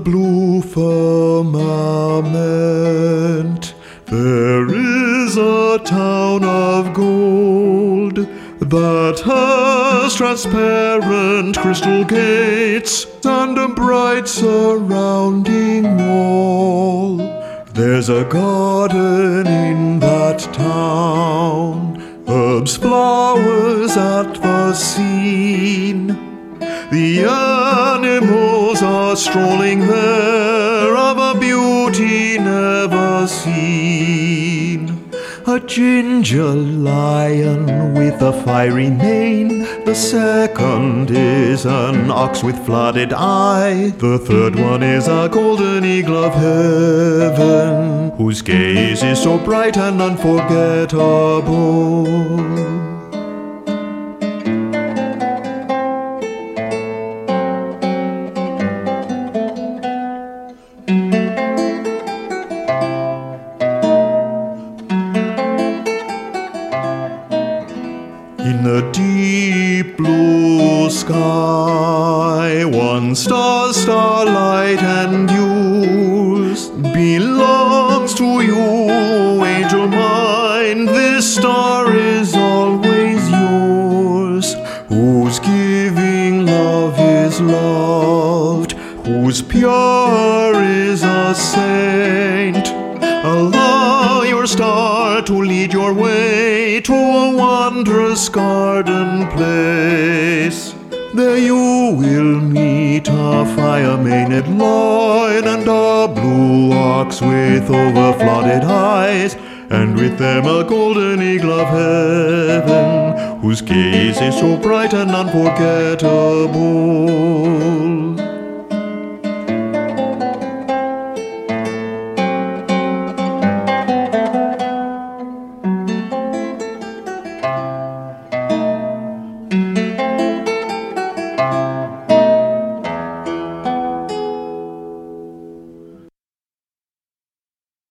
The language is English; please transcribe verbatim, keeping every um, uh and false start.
blue firmament there is a town of gold that has transparent crystal gates and a bright surrounding wall. There's a garden in that town, herbs, flowers at the scene. The animals are strolling there, of a beauty never seen. A ginger lion with a fiery mane, the second is an ox with flooded eye, the third one is a golden eagle of heaven, whose gaze is so bright and unforgettable. In the deep blue sky, one star's starlight and yours belongs to you, angel mine. This star is always yours, whose giving love is loved, whose pure is a saint. Allow your star to lead your way to a wondrous garden place. There you will meet a fire-maned loin and a blue ox with over-flooded eyes, and with them a golden eagle of heaven, whose gaze is so bright and unforgettable.